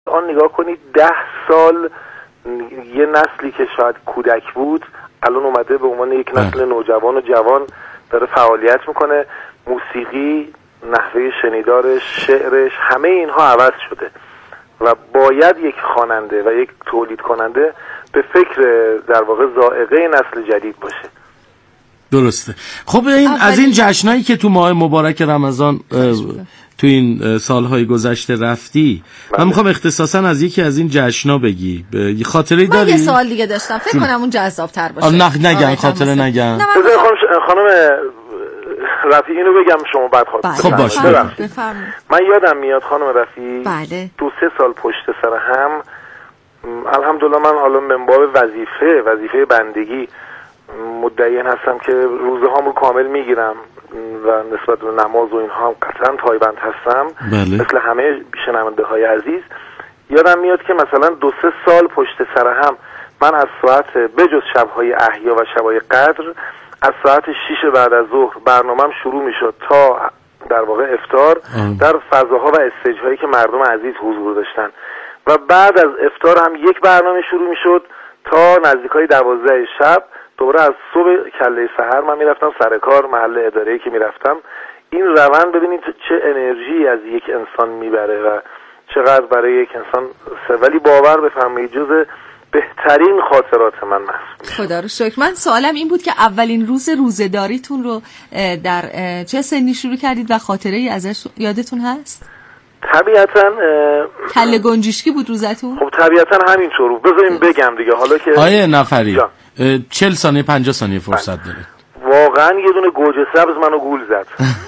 آن نگاه کنید 10 سال یه نسلی که شاید کودک بود الان اومده به عنوان یک نسل نوجوان و جوان داره فعالیت میکنه. موسیقی، نحوه شنیدارش، شعرش، همه اینها عوض شده و باید یک خواننده و یک تولید کننده به فکر در واقع ذائقه نسل جدید باشه. درسته. خب این از این جشنایی که تو ماه مبارک رمضان تو این سالهای گذشته رفتی، من میخوام اختصاصا از یکی از این جشنا بگی. خاطره داری؟ من یه سوال دیگه داشتم، فکر کنم اون جذاب‌تر باشه. نگم خاطره نگم. خانم رفیعی اینو بگم شما بعد خب باشه بفرمایید. من یادم میاد خانم رفیعی بله 2-3 سال پشت سر هم الحمدلله من حالا من باب وظیفه بندگی مدعی هستم که روزه هامو کامل میگیرم و نسبت به نماز و اینها هم قطعا پایبند هستم. بله. مثل همه شنونده های عزیز یادم میاد که مثلا 2-3 سال پشت سر هم من از ساعت بجز شبهای احیا و شبهای قدر از ساعت 6 بعد از ظهر برنامه‌ام شروع میشد تا در واقع افطار در فضاها و استیج‌هایی که مردم عزیز حضور داشتن و بعد از افطار هم یک برنامه شروع میشد تا نزدیکای 12 شب. دوباره از صبح کله سحر من میرفتم سر کار محل اداره‌ای که میرفتم. این روند ببینید چه انرژی از یک انسان میبره و چقدر برای یک انسان ولی باور بفرمایید جز بهترین خاطرات من محسوب. خدا رو شکر. من سوالم این بود که اولین روز روزه‌داریتون رو در چه سنی شروع کردید و خاطره‌ای ازش یادتون هست؟ طبیعتاً کله گنجشکی بود روزتون؟ خب طبیعتاً همینطور. بذاریم بگم دیگه حالا که آیه نفری 40 ثانیه 50 ثانیه فرصت دارید. واقعا یه دونه گوجه سبز منو گول زد.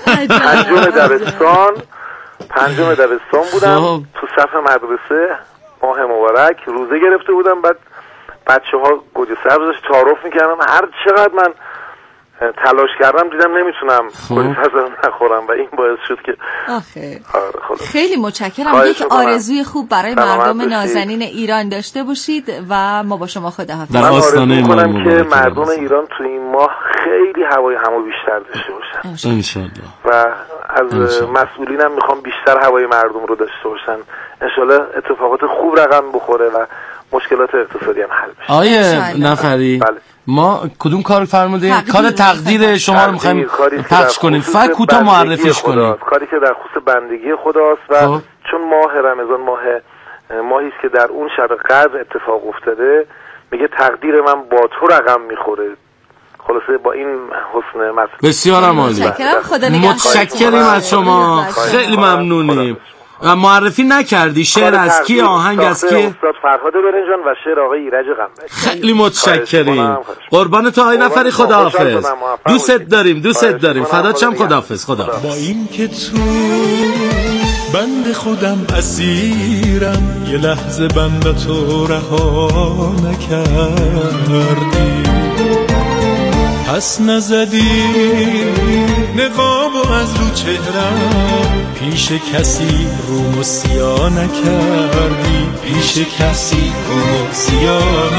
پنجم دبستان بودم تو صف مدرسه، ماه مبارک روزه گرفته بودم. بعد بچه‌ها گوجه سبزش تعارف میکردن. هر چقدر من تلاش کردم دیدم نمیتونم گوجه سبز نخورم و این باعث شد که خیلی متشکرم. یک آرزوی خوب برای مردم نازنین ایران داشته باشید و ما با شما خداحافظی. در آستانه ما که مردم ایران تو این ماه خیلی هوای همو بیشتر داشته باشن انشالله و از مسئولینم میخوام بیشتر هوای مردم رو داشته باشن. انشالله اتفاقات خوب رقم بخوره و مشکلات اقتصادی هم حل بشه. آیه نفری بله. ما کدوم کار فرمودین؟ کار تقدیر شما رو می‌خوایم پخش کنیم. فقط کوتاه معرفیش کنیم. کاری که در خصوص بندگی خداست و چون ماه رمضان ماهی است که در اون شب قدر اتفاق افتاده، میگه تقدیر من با تو رقم میخوره. خلاصه با این حسن مطلب بسیار عالی. متشکرم از شما. خیلی ممنونیم. معرفی نکردی شعر از کی، آهنگ از کی؟ استاد فرهاد برنجان و شعر آقای ایرج قنبری. خیلی متشکریم. قربان تو آقای نفری. خداحافظ. دوست داریم. فدات شم. خداحافظ. خدا. با این که تو بند خودم اسیرم، یه لحظه بند تو رها نکردی، پس نزدی نقابو از رو چهرم، پیش کسی رومو سیا نکردی، پیش کسی رومو سیا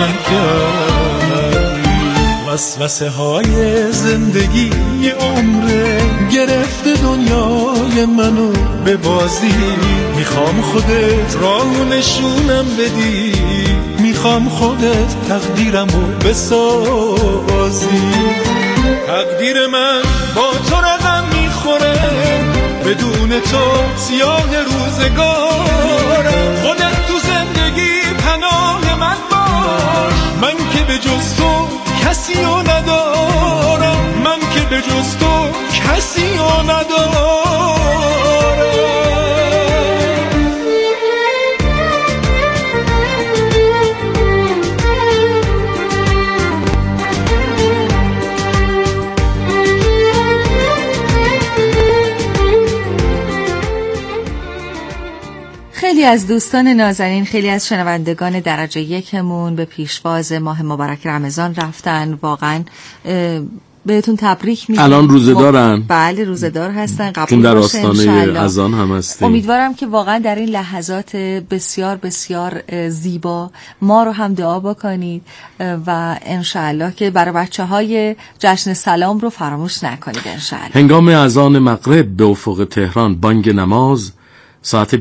نکردی. وسوسه های زندگی عمره گرفته دنیای منو به بازی، میخوام خودت راهو نشونم بدی، میخوام خودت تقدیرمو بسازی. تقدیر من با تو رقم میخوره، بدون تو سیاه روزگارم. خودت تو زندگی پناه من باش، من که به جز تو کسی رو ندارم، من که به جز تو کسی رو ندارم. خیلی از دوستان نازنین، خیلی از شنوندگان درجه یکمون به پیشواز ماه مبارک رمضان رفتن. واقعا بهتون تبریک میگم. الان روزه دارن؟ بله روزه دار هستن. قبول در آستانه اذان هم هستیم. امیدوارم که واقعا در این لحظات بسیار بسیار زیبا ما رو هم دعا بکنید و انشالله که برای بچه‌های جشن سلام رو فراموش نکنید انشالله. هنگام اذان مغرب به افق تهران بانگ نماز ساعت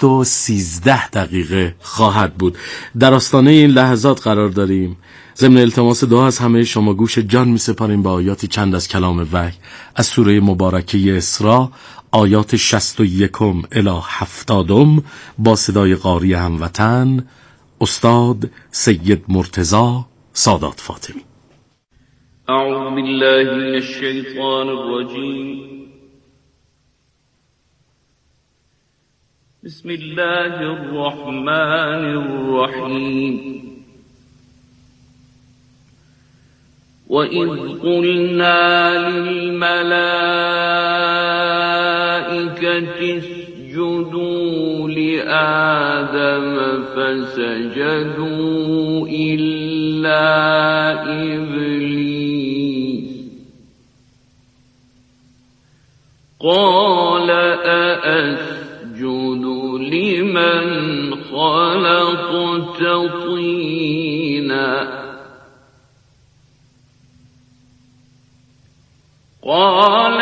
20:13 خواهد بود. در آستانه این لحظات قرار داریم. ضمن التماس دعا از همه شما گوش جان می سپاریم با آیاتی چند از کلام وحی از سوره مبارکه اسراء، آیات 61 الی 70 با صدای قاری هموطن استاد سید مرتضی سادات فاطمی. اعوذ بالله من الشیطان الرجیم. بسم الله الرحمن الرحیم. وَإِذْ قُلْنَا لِلْمَلَائِكَةِ اسْجُدُوا لِآدَمَ فَسَجَدُوا إِلَّا إِبْلِيسَ قَالَ أَأَسْجُدُ لِمَنْ خَلَقْتَ طِينًا قال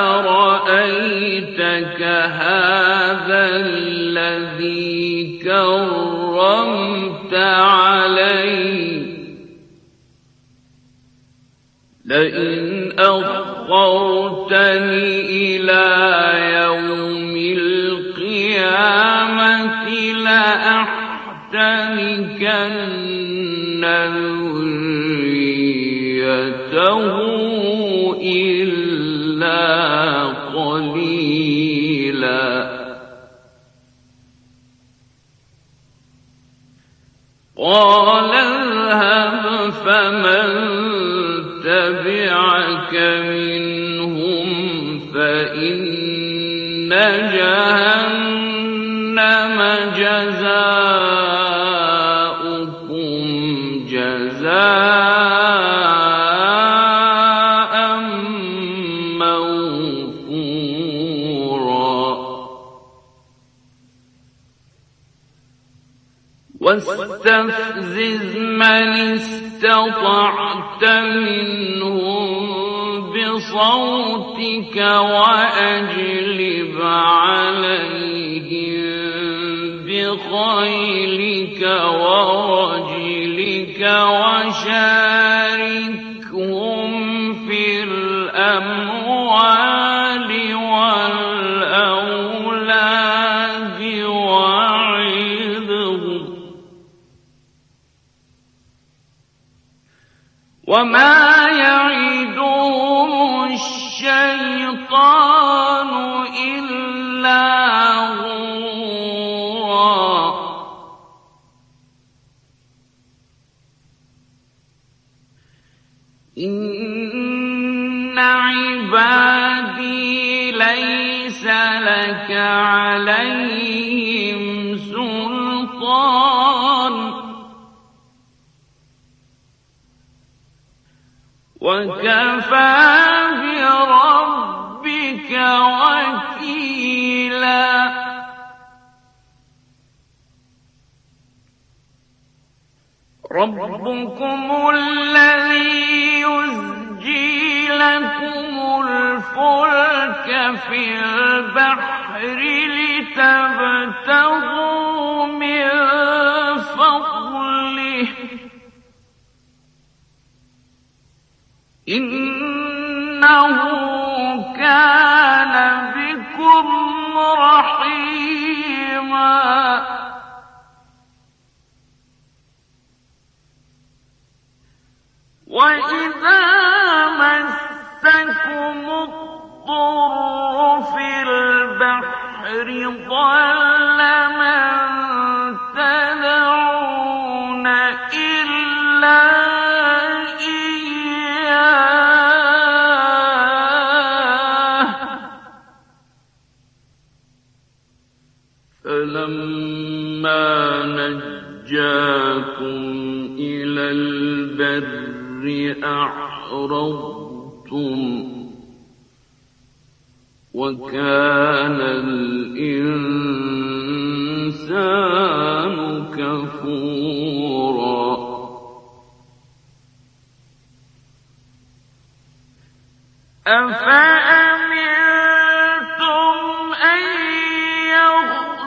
أرأيتك هذا الذي كرمت علي لئن أخرتني إلى يوم القيامة لأحتنكن ذريته إلا قليلا قال اذهب فمن تبعك منهم فإن جهنم جزاؤكم جزاء موفورا واستفزز من استطعت منهم بصوتك وأجلب عليهم بخيلك ورجلك وشاركهم في الأموال والأولاد وعظهم وما يعدهم الشيطان إلا غرورا إن عبادي ليس لك عليهم سلطان وكفى بربك وكيلا ربكم الذي يزجي لكم الفلك في البحر لتبتغوا من فضله إنه كان بكم رحيما وإذا مسكم الضر في البحر ضل من تدعون إلا فلما نجاكم إلى البر أعرضتم وكان الإنسان كفورا أفأمنتم أن يخلق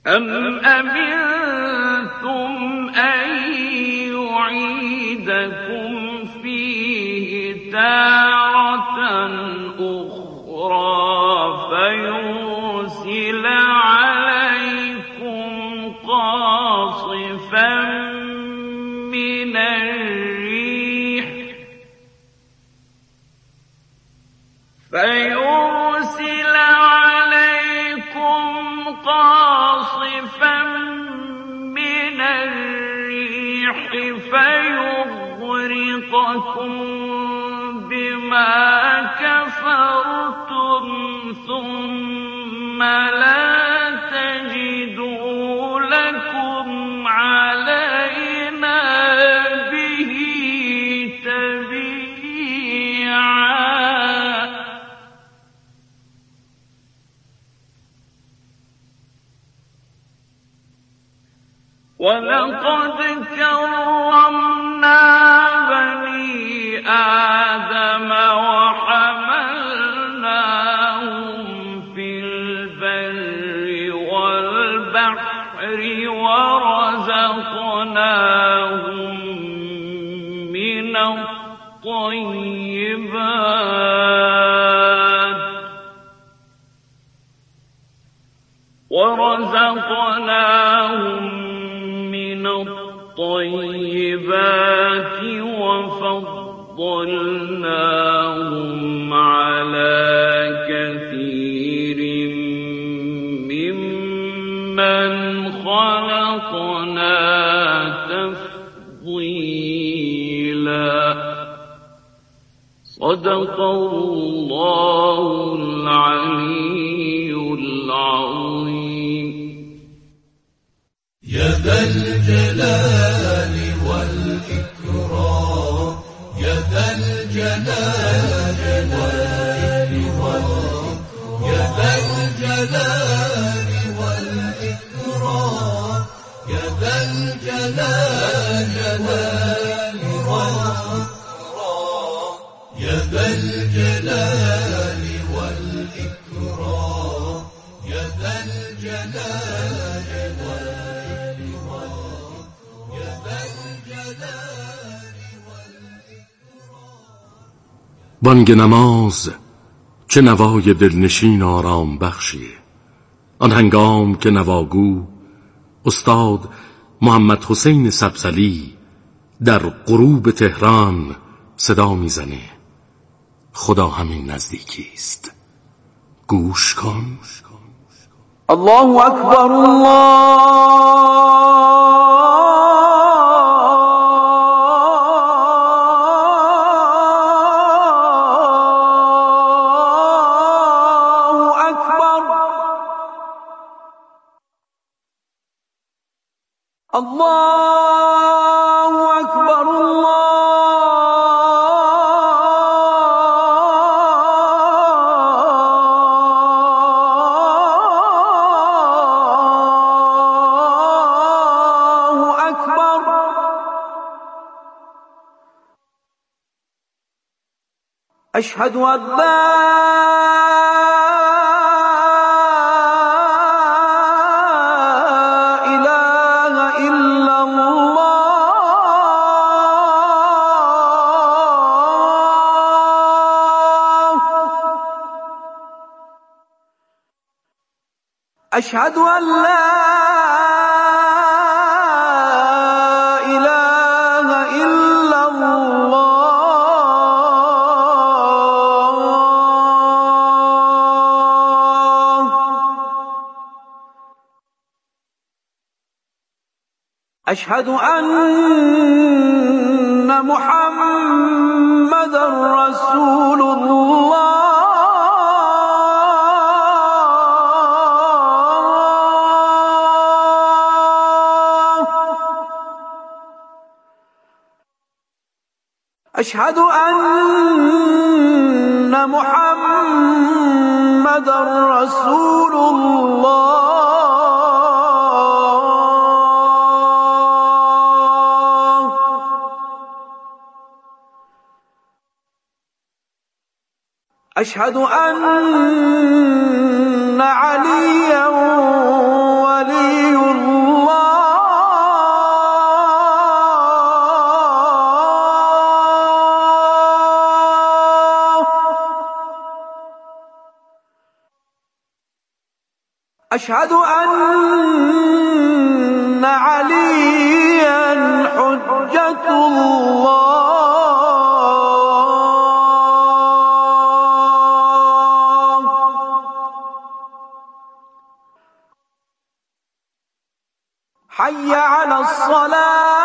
أم أمنتم أن يعيدكم فيه تارة أخرى فيرسل عليكم قاصفا من الريح فيغرقكم بما كفرتم ثم لا تجدوا لكم علينا به تبيعا. ولقد كرمنا بني آدم وحملناهم في البر والبحر ورزقناهم من الطيبات وفضلناهم على كثير ممن خلقنا تفضيلا. صدق الله العلي العظيم. يا ذا الجلال والإكرام يا ذا الجلال والإكرام يا ذا الجلال والإكرام يا ذا الجلال والإكرام يا ذا الجلال والإكرام يا ذا الجلال بانگ نماز چه نوای دلنشین آرام بخشی، آن هنگام که نواگو استاد محمد حسین سبزلی در غروب تهران صدا میزنه خدا همین نزدیکی است. گوش کن. الله اکبر الله الله أكبر الله أكبر. أشهد أن لا أشهد أن لا إله إلا الله. أشهد أن محمدًا رسول الله. أشهد أن محمدًا رسول الله. أشهد أن عليًا ولي اشهد ان علیا حجة الله حي على الصلاة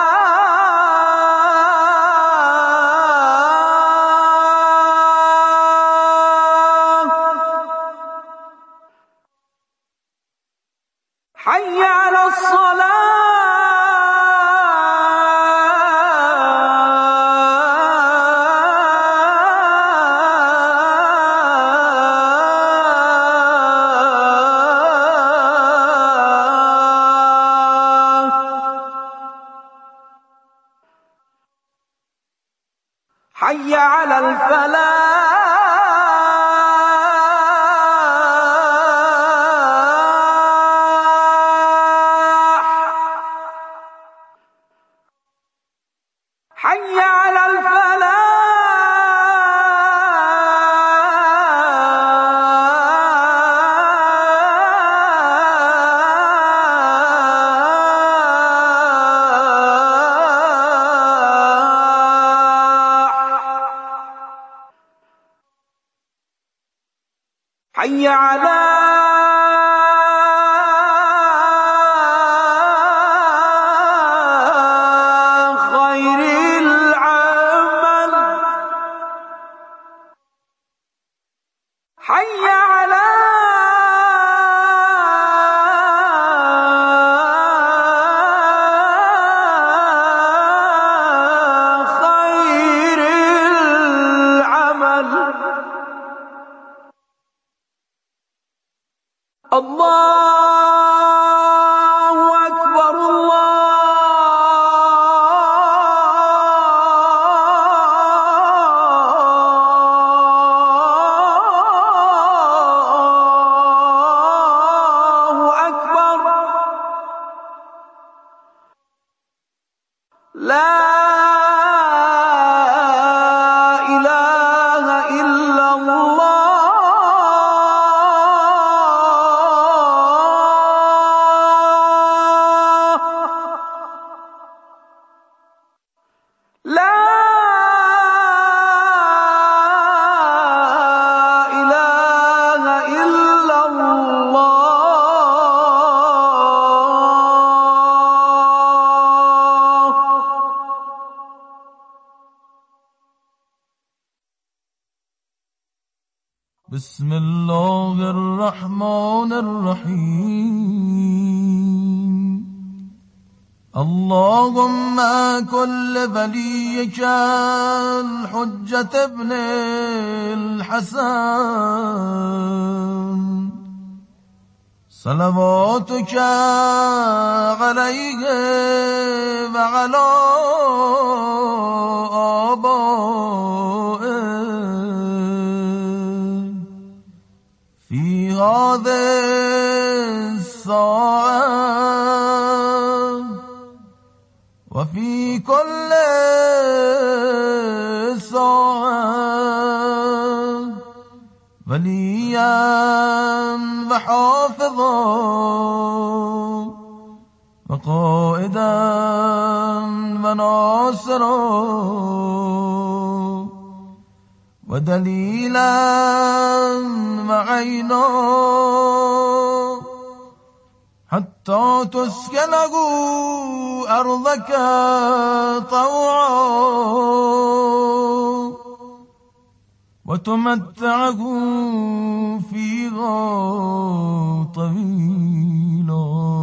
حي على الصلاة حي على الفلاح حي على الفلاح حي على خير العمل حي على خير العمل الله أكبر الله أكبر لا إله إلا الله لا إله إلا الله بسم الله الرحمن الرحيم اللهم كل وليك الحجة ابن الحسن صلواتك عليه وعلى آبائه في هذه الساعة وفي كل ساعة وليا وحافظا وقائدا وناصرا ودليلا وعينا حتى تسكنه أرضك طوعا وتمتعه فيها طويلا.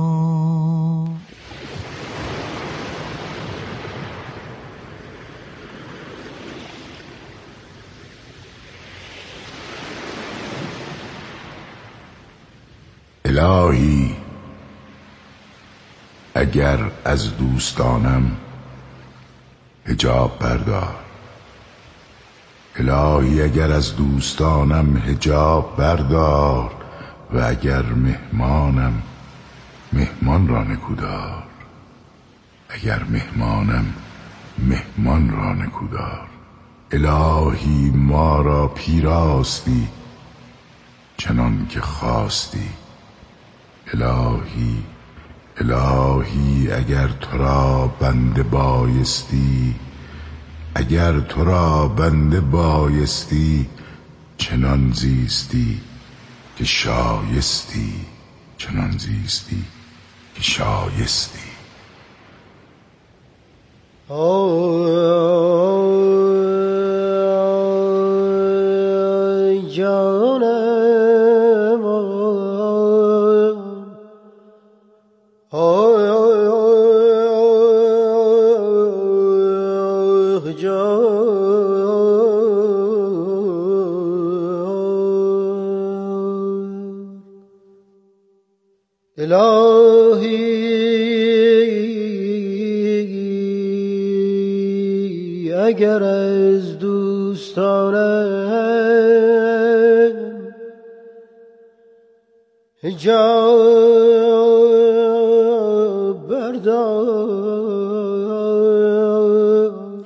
الهی اگر از دوستانم حجاب بردار، الهی اگر از دوستانم حجاب بردار و اگر مهمانم مهمان را نکودار، اگر مهمانم مهمان را نکودار. الهی ما را پیراستی چنان که خواستی، الهی الهی اگر تو را بنده بایستی، اگر تو را بنده بایستی، چنان زیستی که شایستی، چنان زیستی که شایستی. الهی اگر از دوستانم حجاب بردار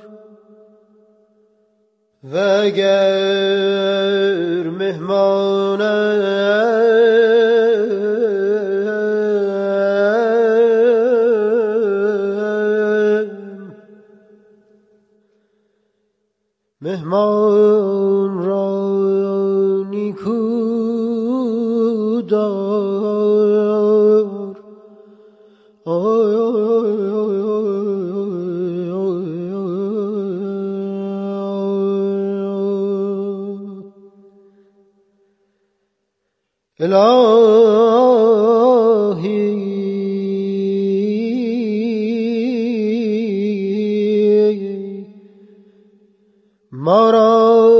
و اگر مهمان را نیکو دار. الهی ما را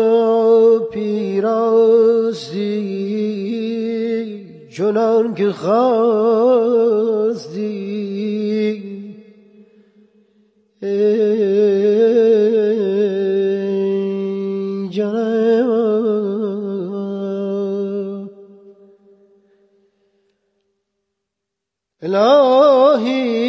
پیراستی چنان که خواستی، ای جانم الهی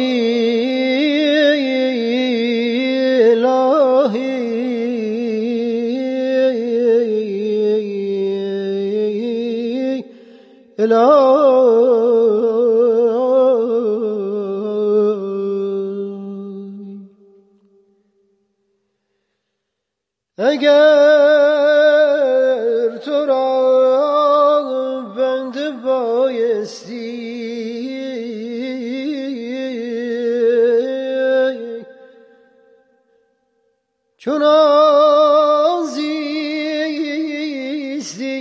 اگر تو را بنده بایستی، چنان زیستی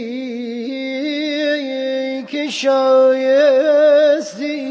که شایستی،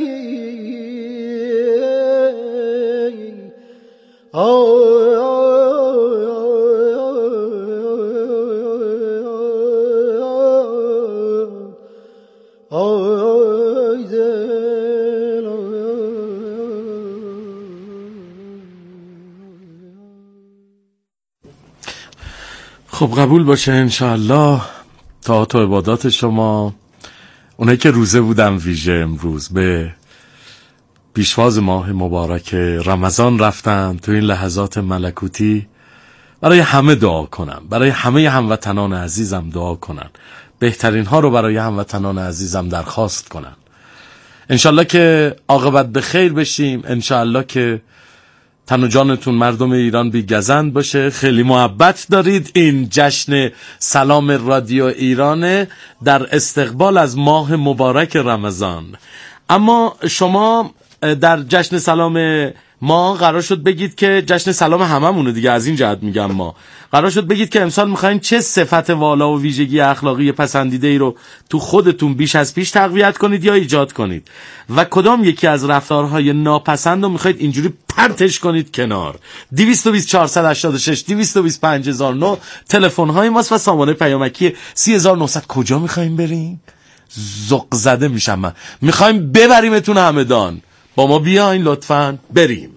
خب قبول باشه انشاءالله. طاعات و عبادات شما، اونایی که روزه بودن ویژه امروز به پیشواز ماه مبارک رمضان رفتن، تو این لحظات ملکوتی برای همه دعا کنم، برای همه هموطنان عزیزم دعا کنن، بهترین ها رو برای هموطنان عزیزم درخواست کنن، انشالله که عاقبت به خیر بشیم، انشالله که تن و جانتون مردم ایران بی گزند باشه. خیلی محبت دارید. این جشن سلام رادیو ایرانه در استقبال از ماه مبارک رمضان. اما شما در جشن سلام ما قرار شد بگید که جشن سلام هممونه دیگه، از این جهت میگم ما قرار شد بگید که امسال میخواین چه صفت والا و ویژگی اخلاقی پسندیده ای رو تو خودتون بیش از پیش تقویت کنید یا ایجاد کنید و کدام یکی از رفتارهای ناپسند رو میخواید اینجوری پرتش کنید کنار. 220 486 225009 تلفن های ماست و سامانه پیامکی 3900. کجا میخوایم بریم؟ زق زده میشم من. میخوایم ببریمتون همدان. با ما بیاین لطفاً بریم.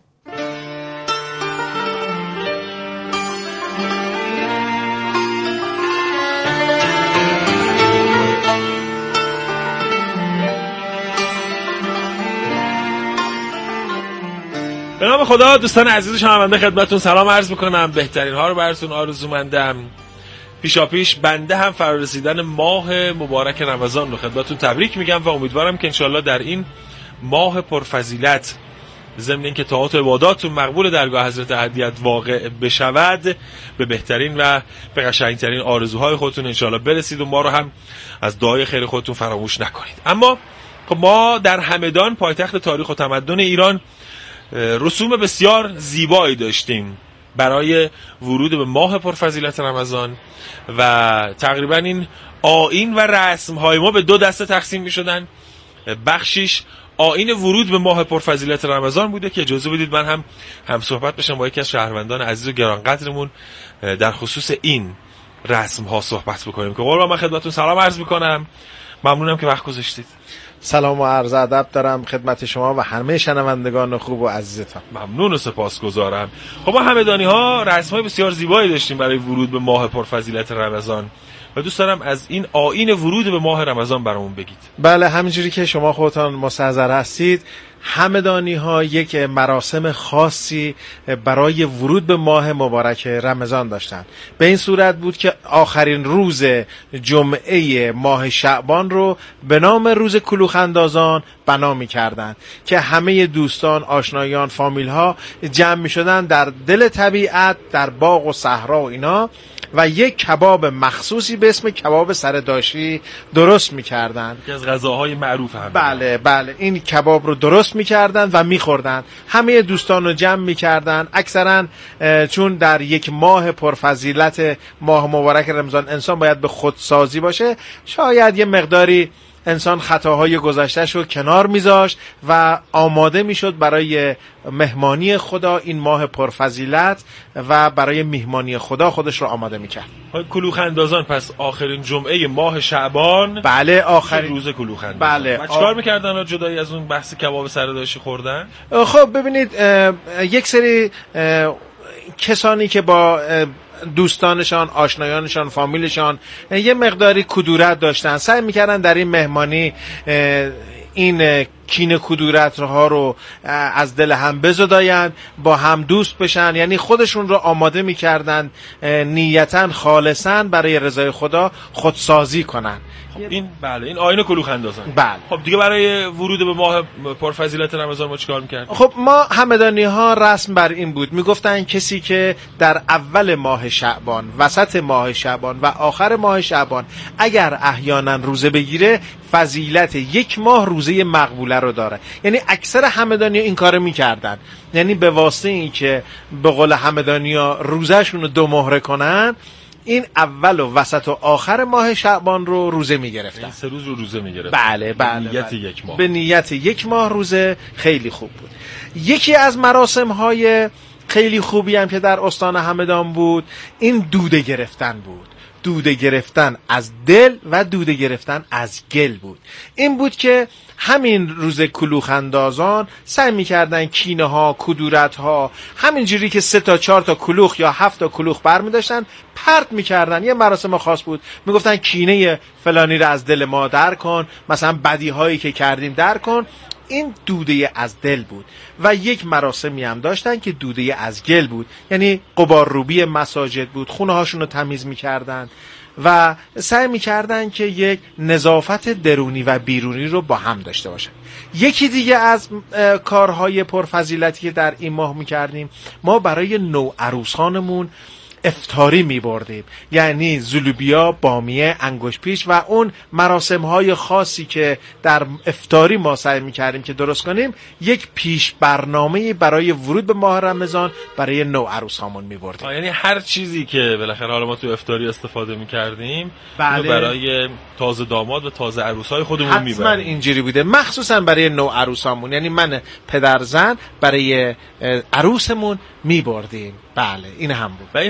به نام خدا. دوستان عزیز شنونده خدمتتون سلام عرض میکنم. بهترین ها رو براتون آرزومندم. پیشاپیش بنده هم فرارسیدن ماه مبارک رمضان رو خدمتتون تبریک میگم و امیدوارم که انشالله در این ماه پرفضیلت ضمن اینکه طاعات و عباداتتون مقبول درگاه حضرت احدیت واقع بشود، به بهترین و به قشنگترین آرزوهای خودتون انشالله برسید و ما رو هم از دعای خیر خودتون فراموش نکنید. اما خب ما در همدان پایتخت تاریخ و تمدن ایران رسوم بسیار زیبایی داشتیم برای ورود به ماه پرفضیلت رمضان و تقریبا این آیین و رسم‌های ما به دو دسته تقسیم می‌شدن. بخشیش آیین ورود به ماه پرفضیلت رمضان بوده که اجازه بدید من هم صحبت بشم با یکی از شهروندان عزیز و گرانقدرمون در خصوص این رسم‌ها صحبت بکنیم. که قربان من خدمتتون سلام عرض می‌کنم. ممنونم که وقت گذاشتید. سلام و عرض ادب دارم خدمت شما و همه شنوندگان خوب و عزیزتان. ممنون و سپاسگزارم. خب ما همدانی‌ها رسم‌های بسیار زیبایی داشتیم برای ورود به ماه پرفضیلت رمضان و دوست دارم از این آیین ورود به ماه رمضان برامون بگید. بله، همینجوری که شما خودتان مستحضر هستید، همدانی‌ها یک مراسم خاصی برای ورود به ماه مبارک رمضان داشتند. به این صورت بود که آخرین روز جمعه ماه شعبان رو به نام روز کلوخ اندازان بنا می‌کردند که همه دوستان، آشنایان، فامیل‌ها جمع می‌شدند در دل طبیعت، در باغ و صحرا و اینا و یک کباب مخصوصی به اسم کباب سرداشی درست می‌کردند. یکی از غذاهای معروف هم. بله، این کباب رو درست می‌کردند و می‌خوردند. همه دوستان رو جمع می‌کردند. اکثرا چون در یک ماه پرفضیلت ماه مبارک رمضان انسان باید به خودسازی باشه، شاید یه مقداری انسان خطاهای گذشته‌ش رو کنار میذاشت و آماده میشد برای مهمانی خدا این ماه پرفضیلت و برای مهمانی خدا خودش رو آماده میکرد. کلوخ اندازان پس آخرین جمعه ماه شعبان. بله، آخرین روز کلوخ اندازان. بله. چیکار میکردن جدایی از اون بحث کباب سرداشی خوردن؟ خب ببینید، یک سری کسانی که با دوستانشان، آشنایانشان، فامیلشان یه مقداری کدورت داشتن، سعی میکردن در این مهمانی این کینه کدورت ها رو از دل هم بزداین، با هم دوست بشن، یعنی خودشون رو آماده میکردن نیتاً خالصاً برای رضای خدا خودسازی کنن. این بله، این آیین کلوخ اندازان. بله. خب دیگه برای ورود به ماه پرفضیلت رمضان ما چیکار می‌کردیم؟ خب ما همدانی ها رسم بر این بود، میگفتن کسی که در اول ماه شعبان، وسط ماه شعبان و آخر ماه شعبان اگر احیانا روزه بگیره، فضیلت یک ماه روزه مقبوله رو داره. یعنی اکثر همدانی ها این کارو میکردن، یعنی به واسطه این که به قول همدانی ها روزهشون رو 2 مهره کنن، این اول و وسط و آخر ماه شعبان رو روزه میگرفتن. 3 روز رو روزه میگرفتن. بله. به نیت یک ماه. به نیت یک ماه روزه. خیلی خوب بود. یکی از مراسم های خیلی خوبی هم که در استان همدان بود، این دوده گرفتن بود. دوده گرفتن از دل و دوده گرفتن از گل بود. این بود که همین روز کلوخ اندازان سعی می‌کردن کینه ها، کدورت ها، همینجوری که 3 تا 4 تا کلوخ یا 7 تا کلوخ برمی داشتن پرت می‌کردن. یه مراسم خاص بود، میگفتن کینه فلانی رو از دل ما در کن، مثلا بدی هایی که کردیم در کن. این دوده از دل بود. و یک مراسمی هم داشتن که دوده از گل بود، یعنی غبارروبی مساجد بود، خونه هاشون رو تمیز می‌کردن و سعی می‌کردن که یک نظافت درونی و بیرونی رو با هم داشته باشن. یکی دیگه از کارهای پرفضیلتی که در این ماه می‌کردیم، ما برای نوعروسانمون افطاری می بردیم، یعنی زلوبیا، بامیه، انگوش پیش و اون مراسم های خاصی که در افطاری ما سعی می کردیم که درست کنیم، یک پیش برنامه برای ورود به ماه رمضان برای نوعروس هامون می بردیم. یعنی هر چیزی که بالاخره حالا ما تو افطاری استفاده می کردیم بله. برای تازه داماد و تازه عروس های خودمون می بردیم. حتما اینجوری بوده، مخصوصا برای نوعروس هامون، یعنی من پدر زن برای عروسمون می بردیم. بله این هم بود.